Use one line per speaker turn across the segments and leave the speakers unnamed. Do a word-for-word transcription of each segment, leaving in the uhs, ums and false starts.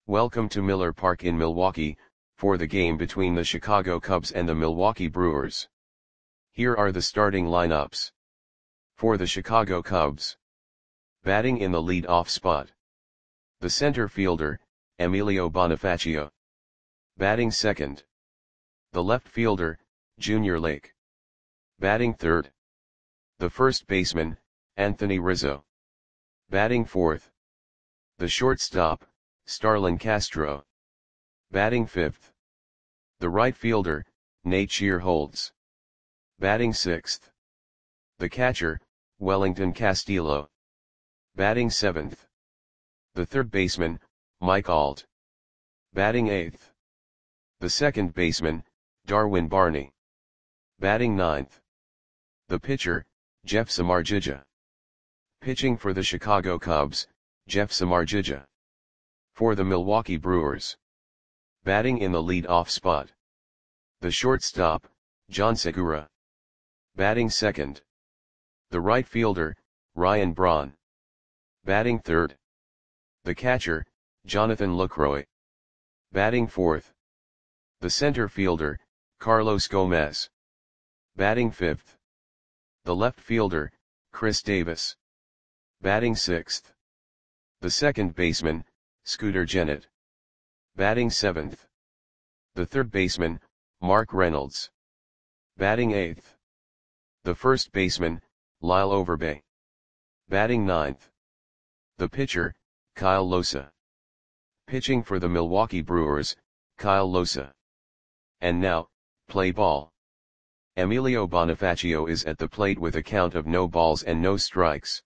Welcome to Miller Park in Milwaukee, for the game between the Chicago Cubs and the Milwaukee Brewers. Here are the starting lineups. For the Chicago Cubs. Batting in the lead-off spot. The center fielder, Emilio Bonifacio. Batting second. The left fielder, Junior Lake. Batting third. The first baseman, Anthony Rizzo. Batting fourth. The shortstop, Starlin Castro. Batting fifth. The right fielder, Nate Shearholtz. Batting sixth. The catcher, Wellington Castillo. Batting seventh. The third baseman, Mike Alt. Batting eighth. The second baseman, Darwin Barney. Batting ninth. The pitcher, Jeff Samardzija. Pitching for the Chicago Cubs, Jeff Samardzija. For the Milwaukee Brewers. Batting in the lead-off spot. The shortstop, John Segura. Batting second. The right fielder, Ryan Braun. Batting third. The catcher, Jonathan Lucroy. Batting fourth. The center fielder, Carlos Gomez. Batting fifth. The left fielder, Chris Davis. Batting sixth. The second baseman, Scooter Gennett. Batting seventh. The third baseman, Mark Reynolds. Batting eighth. The first baseman, Lyle Overbay. Batting ninth. The pitcher, Kyle Losa. Pitching for the Milwaukee Brewers, Kyle Losa. And now, play ball. Emilio Bonifacio is at the plate with a count of no balls and no strikes.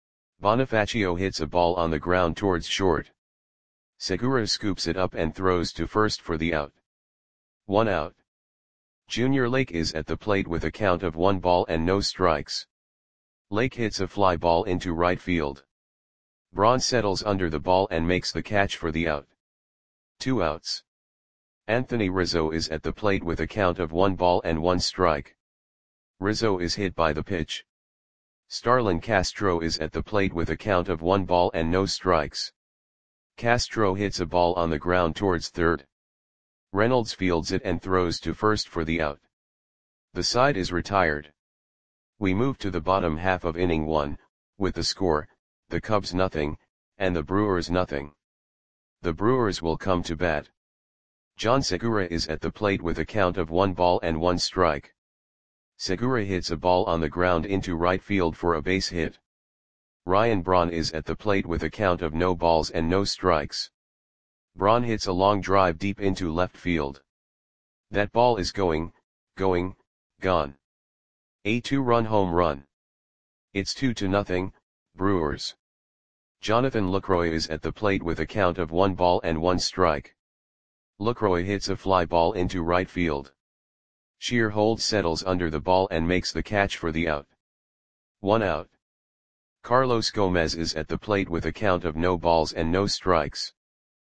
Bonifacio hits a ball on the ground towards short. Segura scoops it up and throws to first for the out. One out. Junior Lake is at the plate with a count of one ball and no strikes. Lake hits a fly ball into right field. Braun settles under the ball and makes the catch for the out. Two outs. Anthony Rizzo is at the plate with a count of one ball and one strike. Rizzo is hit by the pitch. Starlin Castro is at the plate with a count of one ball and no strikes. Castro hits a ball on the ground towards third. Reynolds fields it and throws to first for the out. The side is retired. We move to the bottom half of inning one, with the score, the Cubs nothing, and the Brewers nothing. The Brewers will come to bat. John Segura is at the plate with a count of one ball and one strike. Segura hits a ball on the ground into right field for a base hit. Ryan Braun is at the plate with a count of no balls and no strikes. Braun hits a long drive deep into left field. That ball is going, going, gone. A two-run home run. It's two to nothing, Brewers. Jonathan Lucroy is at the plate with a count of one ball and one strike. Lucroy hits a fly ball into right field. Shearholtz settles under the ball and makes the catch for the out. One out. Carlos Gomez is at the plate with a count of no balls and no strikes.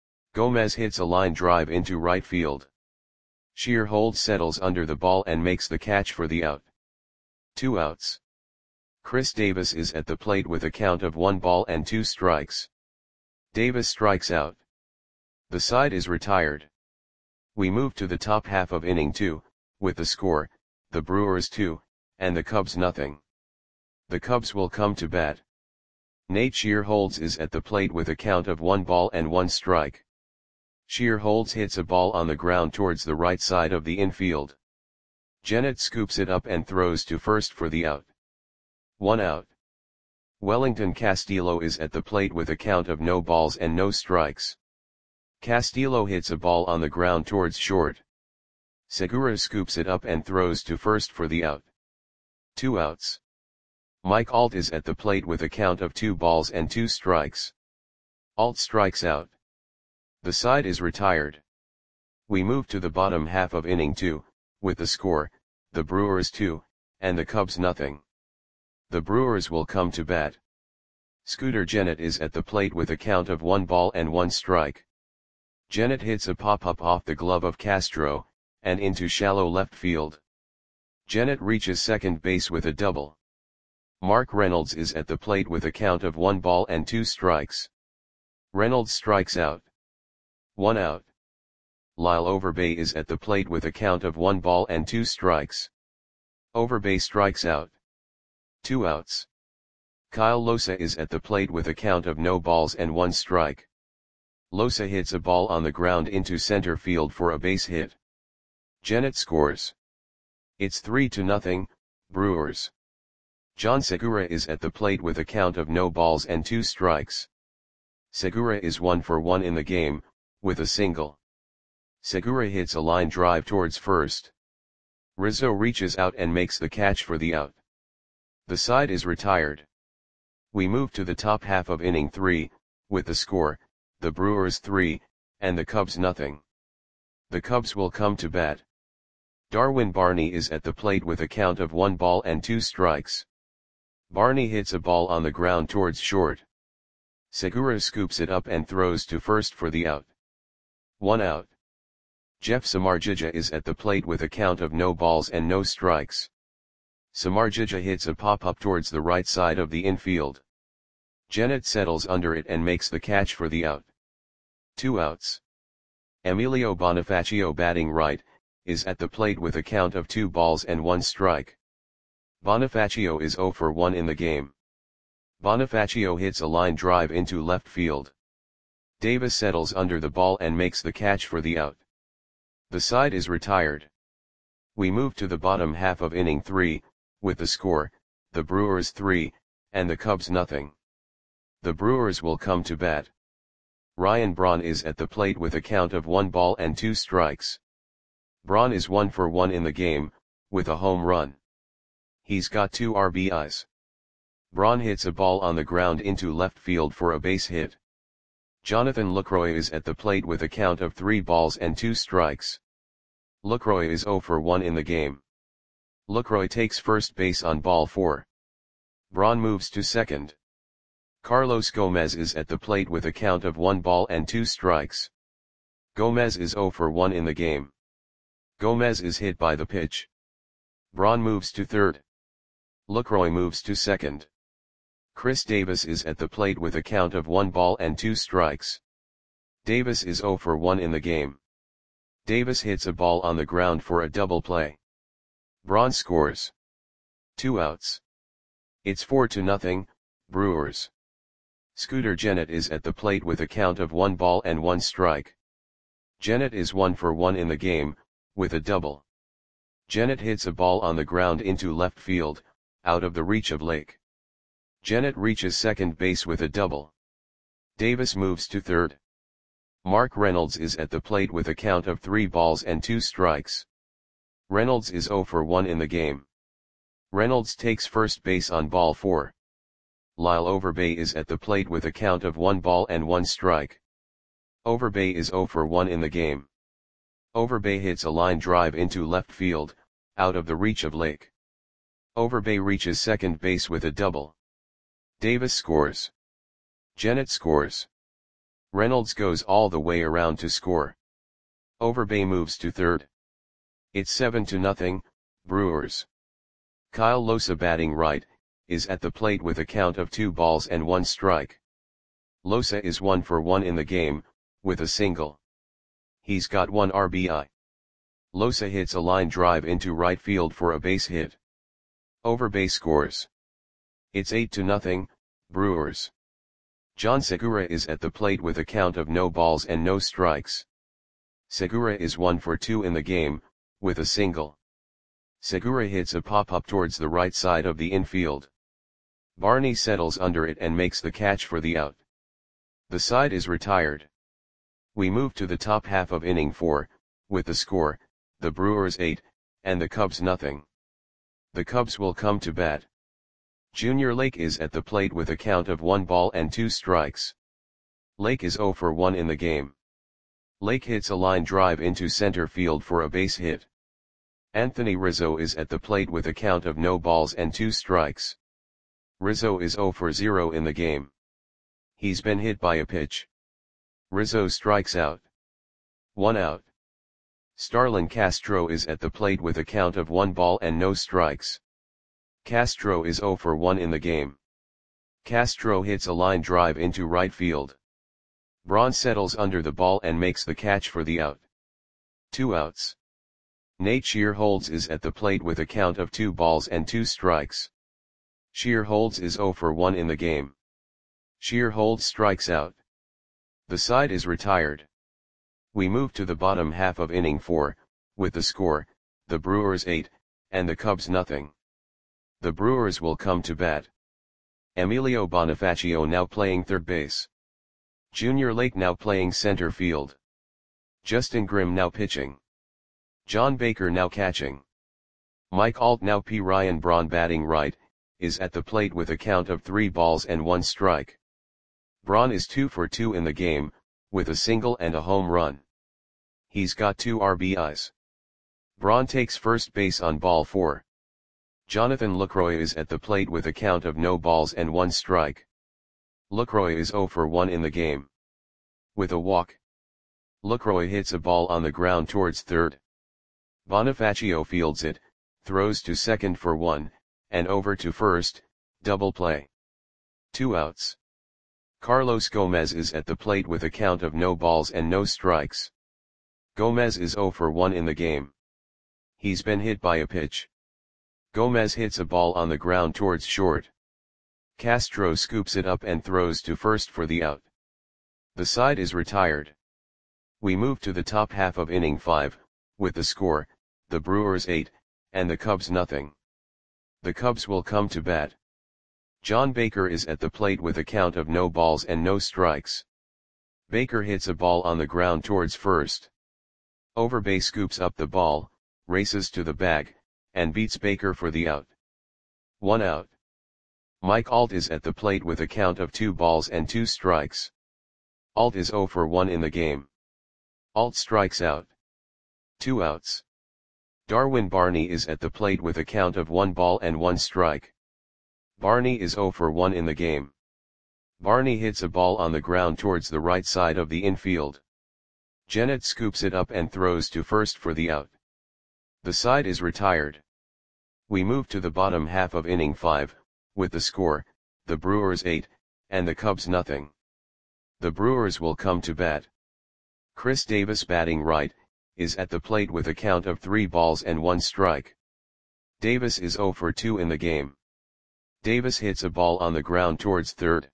Gomez hits a line drive into right field. Shearholtz settles under the ball and makes the catch for the out. Two outs. Chris Davis is at the plate with a count of one ball and two strikes. Davis strikes out. The side is retired. We move to the top half of inning two, with the score, the Brewers two, and the Cubs nothing. The Cubs will come to bat. Nate Shearholtz is at the plate with a count of one ball and one strike. Shearholtz hits a ball on the ground towards the right side of the infield. Gennett scoops it up and throws to first for the out. One out. Wellington Castillo is at the plate with a count of no balls and no strikes. Castillo hits a ball on the ground towards short. Segura scoops it up and throws to first for the out. Two outs. Mike Alt is at the plate with a count of two balls and two strikes. Alt strikes out. The side is retired. We move to the bottom half of inning two, with the score, the Brewers two, and the Cubs nothing. The Brewers will come to bat. Scooter Gennett is at the plate with a count of one ball and one strike. Gennett hits a pop-up off the glove of Castro, and into shallow left field. Gennett reaches second base with a double. Mark Reynolds is at the plate with a count of one ball and two strikes. Reynolds strikes out. one out. Lyle Overbay is at the plate with a count of one ball and two strikes. Overbay strikes out. Two outs. Kyle Losa is at the plate with a count of no balls and one strike. Losa hits a ball on the ground into center field for a base hit. Gennett scores. It's three to nothing, Brewers. John Segura is at the plate with a count of no balls and two strikes. Segura is one for one in the game, with a single. Segura hits a line drive towards first. Rizzo reaches out and makes the catch for the out. The side is retired. We move to the top half of inning three, with the score, the Brewers three, and the Cubs nothing. The Cubs will come to bat. Darwin Barney is at the plate with a count of one ball and two strikes. Barney hits a ball on the ground towards short. Segura scoops it up and throws to first for the out. One out. Jeff Samardzija is at the plate with a count of no balls and no strikes. Samardzija hits a pop-up towards the right side of the infield. Gennett settles under it and makes the catch for the out. Two outs. Emilio Bonifacio, batting right, is at the plate with a count of two balls and one strike. Bonifacio is zero for one in the game. Bonifacio hits a line drive into left field. Davis settles under the ball and makes the catch for the out. The side is retired. We move to the bottom half of inning three, with the score, the Brewers three, and the Cubs nothing. The Brewers will come to bat. Ryan Braun is at the plate with a count of one ball and two strikes. Braun is one for one in the game, with a home run. He's got two R B Is. Braun hits a ball on the ground into left field for a base hit. Jonathan Lucroy is at the plate with a count of three balls and two strikes. Lucroy is zero for one in the game. Lucroy takes first base on ball four. Braun moves to second. Carlos Gomez is at the plate with a count of one ball and two strikes. Gomez is zero for one in the game. Gomez is hit by the pitch. Braun moves to third. Lucroy moves to second. Chris Davis is at the plate with a count of one ball and two strikes. Davis is zero for one in the game. Davis hits a ball on the ground for a double play. Braun scores. Two outs. It's four to nothing, Brewers. Scooter Gennett is at the plate with a count of one ball and one strike. Gennett is one for one in the game, with a double. Gennett hits a ball on the ground into left field, out of the reach of Lake. Gennett reaches second base with a double. Davis moves to third. Mark Reynolds is at the plate with a count of three balls and two strikes. Reynolds is zero for one in the game. Reynolds takes first base on ball four. Lyle Overbay is at the plate with a count of one ball and one strike. Overbay is zero for one in the game. Overbay hits a line drive into left field, out of the reach of Lake. Overbay reaches second base with a double. Davis scores. Gennett scores. Reynolds goes all the way around to score. Overbay moves to third. It's seven to nothing, Brewers. Kyle Losa, batting right, is at the plate with a count of two balls and one strike. Losa is one for one in the game, with a single. He's got one R B I. Losa hits a line drive into right field for a base hit. Overbay scores. It's eight to nothing, Brewers. John Segura is at the plate with a count of no balls and no strikes. Segura is one for two in the game, with a single. Segura hits a pop-up towards the right side of the infield. Barney settles under it and makes the catch for the out. The side is retired. We move to the top half of inning four, with the score, the Brewers eight, and the Cubs nothing. The Cubs will come to bat. Junior Lake is at the plate with a count of one ball and two strikes. Lake is zero for one in the game. Lake hits a line drive into center field for a base hit. Anthony Rizzo is at the plate with a count of no balls and two strikes. Rizzo is zero for zero in the game. He's been hit by a pitch. Rizzo strikes out. One out. Starlin Castro is at the plate with a count of one ball and no strikes. Castro is zero for one in the game. Castro hits a line drive into right field. Braun settles under the ball and makes the catch for the out. Two outs. Nate Shearholds is at the plate with a count of two balls and two strikes. Shearholds is zero for one in the game. Shearholds strikes out. The side is retired. We move to the bottom half of inning four, with the score, the Brewers eight, and the Cubs nothing. The Brewers will come to bat. Emilio Bonifacio now playing third base. Junior Lake now playing center field. Justin Grimm now pitching. John Baker now catching. Mike Alt now P. Ryan Braun batting right, is at the plate with a count of three balls and one strike. Braun is two for two in the game, with a single and a home run. He's got two R B Is. Braun takes first base on ball four. Jonathan Lucroy is at the plate with a count of no balls and one strike. Lucroy is zero for one in the game. With a walk. Lucroy hits a ball on the ground towards third. Bonifacio fields it, throws to second for one, and over to first, double play. Two outs. Carlos Gomez is at the plate with a count of no balls and no strikes. Gomez is zero for one in the game. He's been hit by a pitch. Gomez hits a ball on the ground towards short. Castro scoops it up and throws to first for the out. The side is retired. We move to the top half of inning five, with the score, the Brewers eight, and the Cubs nothing. The Cubs will come to bat. John Baker is at the plate with a count of no balls and no strikes. Baker hits a ball on the ground towards first. Overbay scoops up the ball, races to the bag, and beats Baker for the out. One out. Mike Alt is at the plate with a count of two balls and two strikes. Alt is zero for one in the game. Alt strikes out. Two outs. Darwin Barney is at the plate with a count of one ball and one strike. Barney is zero for one in the game. Barney hits a ball on the ground towards the right side of the infield. Jennett scoops it up and throws to first for the out. The side is retired. We move to the bottom half of inning five, with the score, the Brewers eight, and the Cubs nothing. The Brewers will come to bat. Chris Davis batting right, is at the plate with a count of three balls and one strike. Davis is zero for two in the game. Davis hits a ball on the ground towards third.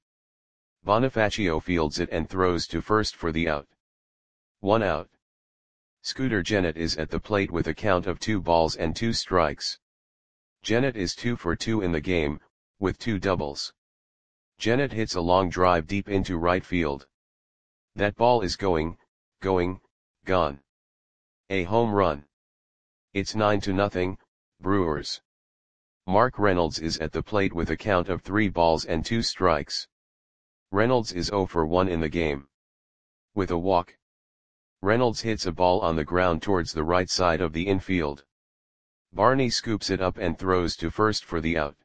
Bonifacio fields it and throws to first for the out. One out. Scooter Jennett is at the plate with a count of two balls and two strikes. Jennett is two for two in the game, with two doubles. Jennett hits a long drive deep into right field. That ball is going, going, gone. A home run. It's nine to nothing, Brewers. Mark Reynolds is at the plate with a count of three balls and two strikes. Reynolds is zero for one in the game. With a walk. Reynolds hits a ball on the ground towards the right side of the infield. Barney scoops it up and throws to first for the out.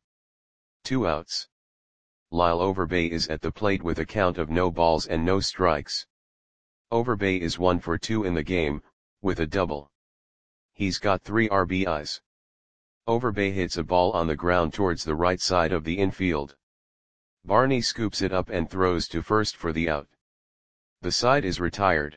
Two outs. Lyle Overbay is at the plate with a count of no balls and no strikes. Overbay is one for two in the game, with a double. He's got three R B Is. Overbay hits a ball on the ground towards the right side of the infield. Barney scoops it up and throws to first for the out. The side is retired.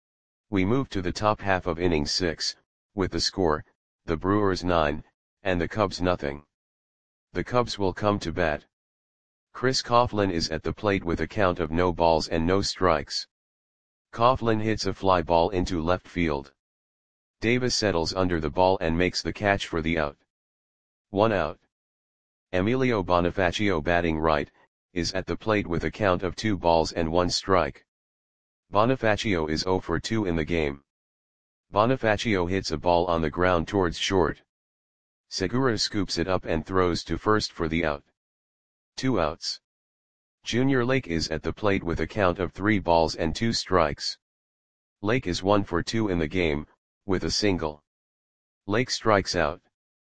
We move to the top half of inning six, with the score, the Brewers nine, and the Cubs nothing. The Cubs will come to bat. Chris Coughlin is at the plate with a count of no balls and no strikes. Coughlin hits a fly ball into left field. Davis settles under the ball and makes the catch for the out. One out. Emilio Bonifacio batting right, is at the plate with a count of two balls and one strike. Bonifacio is zero for two in the game. Bonifacio hits a ball on the ground towards short. Segura scoops it up and throws to first for the out. Two outs. Junior Lake is at the plate with a count of three balls and two strikes. Lake is one for two in the game, with a single. Lake strikes out.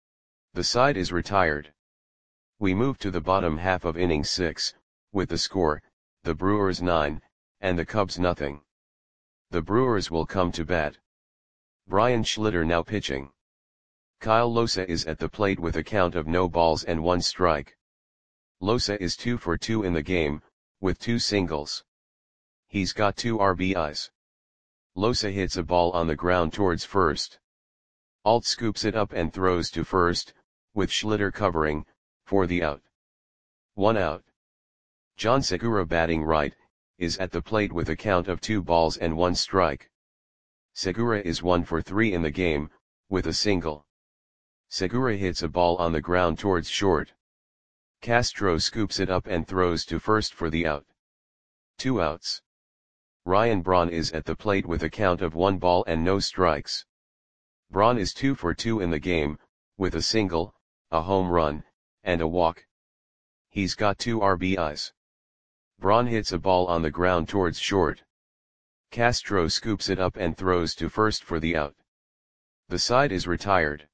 The side is retired. We move to the bottom half of inning six, with the score, the Brewers nine, and the Cubs nothing. The Brewers will come to bat. Brian Schlitter now pitching. Kyle Losa is at the plate with a count of no balls and one strike. Losa is two for two in the game, with two singles. He's got two R B Is. Losa hits a ball on the ground towards first. Alt scoops it up and throws to first, with Schlitter covering, for the out. One out. John Segura, batting right, is at the plate with a count of two balls and one strike. Segura is one for three in the game, with a single. Segura hits a ball on the ground towards short. Castro scoops it up and throws to first for the out. Two outs. Ryan Braun is at the plate with a count of one ball and no strikes. Braun is two for two in the game, with a single, a home run, and a walk. He's got two R B Is. Braun hits a ball on the ground towards short. Castro scoops it up and throws to first for the out. The side is retired.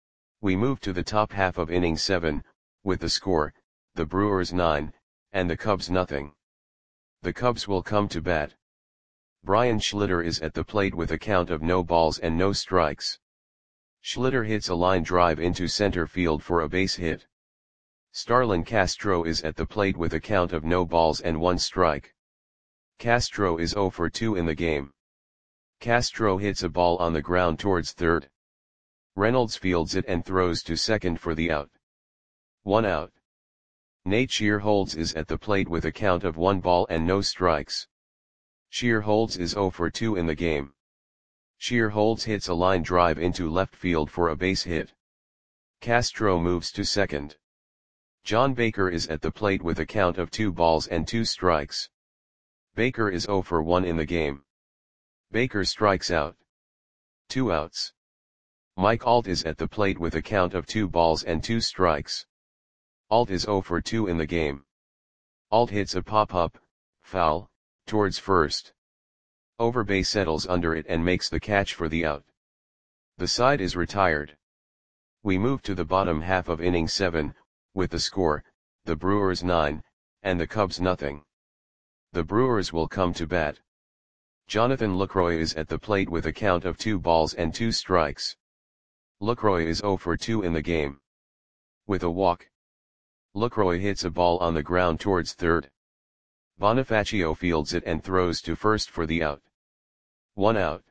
We move to the top half of inning seven, with the score, the Brewers nine, and the Cubs nothing. The Cubs will come to bat. Brian Schlitter is at the plate with a count of no balls and no strikes. Schlitter hits a line drive into center field for a base hit. Starlin Castro is at the plate with a count of no balls and one strike. Castro is zero for two in the game. Castro hits a ball on the ground towards third. Reynolds fields it and throws to second for the out. One out. Nate Shearholtz is at the plate with a count of one ball and no strikes. Shearholtz is zero for two in the game. Shearholtz hits a line drive into left field for a base hit. Castro moves to second. John Baker is at the plate with a count of two balls and two strikes. Baker is zero for one in the game. Baker strikes out. Two outs. Mike Alt is at the plate with a count of two balls and two strikes. Alt is zero for two in the game. Alt hits a pop-up, foul, towards first. Overbay settles under it and makes the catch for the out. The side is retired. We move to the bottom half of inning seven, with the score, the Brewers nine, and the Cubs nothing. The Brewers will come to bat. Jonathan Lucroy is at the plate with a count of two balls and two strikes. Lucroy is zero for two in the game. With a walk. Lucroy hits a ball on the ground towards third. Bonifacio fields it and throws to first for the out. One out.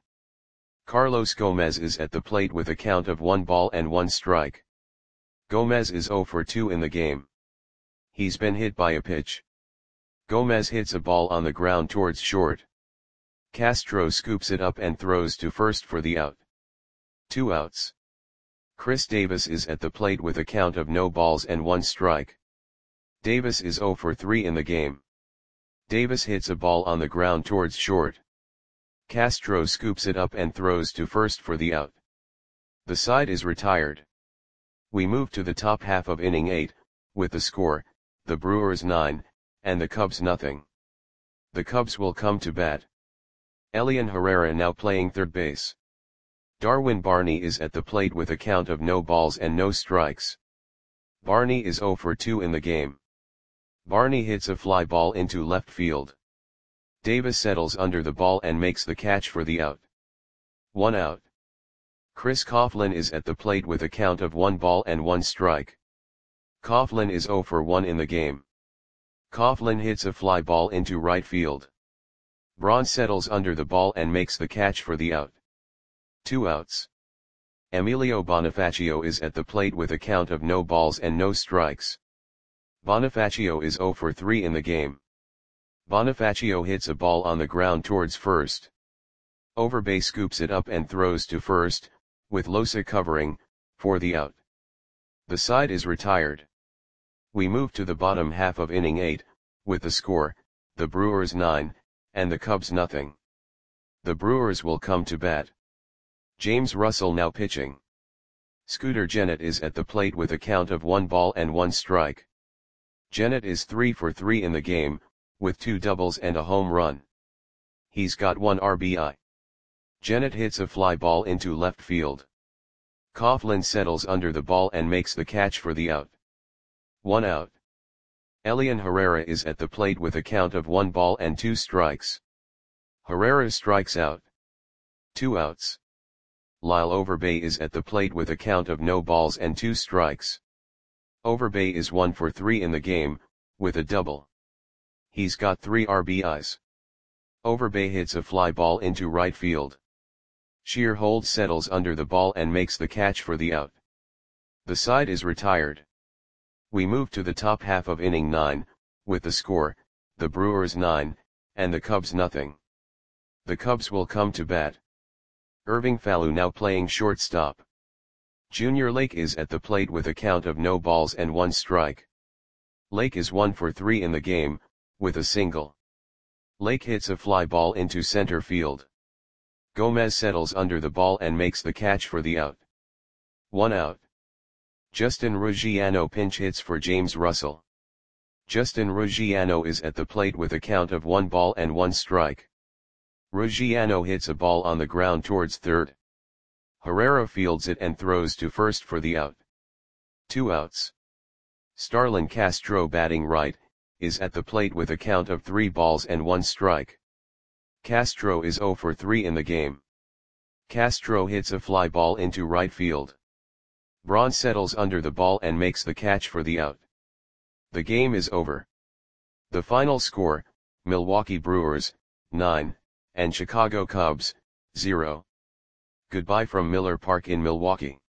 Carlos Gomez is at the plate with a count of one ball and one strike. Gomez is zero for two in the game. He's been hit by a pitch. Gomez hits a ball on the ground towards short. Castro scoops it up and throws to first for the out. Two outs. Chris Davis is at the plate with a count of no balls and one strike. Davis is zero for three in the game. Davis hits a ball on the ground towards short. Castro scoops it up and throws to first for the out. The side is retired. We move to the top half of inning eight, with the score, the Brewers nine, and the Cubs nothing. The Cubs will come to bat. Elian Herrera now playing third base. Darwin Barney is at the plate with a count of no balls and no strikes. Barney is zero for two in the game. Barney hits a fly ball into left field. Davis settles under the ball and makes the catch for the out. One out. Chris Coughlin is at the plate with a count of one ball and one strike. Coughlin is zero for one in the game. Coughlin hits a fly ball into right field. Braun settles under the ball and makes the catch for the out. Two outs. Emilio Bonifacio is at the plate with a count of no balls and no strikes. Bonifacio is zero for three in the game. Bonifacio hits a ball on the ground towards first. Overbay scoops it up and throws to first, with Losa covering, for the out. The side is retired. We move to the bottom half of inning eight, with the score, the Brewers nine, and the Cubs nothing. The Brewers will come to bat. James Russell now pitching. Scooter Gennett is at the plate with a count of one ball and one strike. Gennett is three for three in the game, with two doubles and a home run. He's got one R B I. Gennett hits a fly ball into left field. Coughlin settles under the ball and makes the catch for the out. One out. Elian Herrera is at the plate with a count of one ball and two strikes. Herrera strikes out. Two outs. Lyle Overbay is at the plate with a count of no balls and two strikes. Overbay is one for three in the game, with a double. He's got three R B Is. Overbay hits a fly ball into right field. Shear holds settles under the ball and makes the catch for the out. The side is retired. We move to the top half of inning nine, with the score, the Brewers nine, and the Cubs nothing. The Cubs will come to bat. Irving Fallow now playing shortstop. Junior Lake is at the plate with a count of no balls and one strike. Lake is one for three in the game, with a single. Lake hits a fly ball into center field. Gomez settles under the ball and makes the catch for the out. One out. Justin Ruggiano pinch hits for James Russell. Justin Ruggiano is at the plate with a count of one ball and one strike. Ruggiano hits a ball on the ground towards third. Herrera fields it and throws to first for the out. Two outs. Starlin Castro batting right, is at the plate with a count of three balls and one strike. Castro is zero for three in the game. Castro hits a fly ball into right field. Braun settles under the ball and makes the catch for the out. The game is over. The final score, Milwaukee Brewers, nine, and Chicago Cubs, zero. Goodbye from Miller Park in Milwaukee.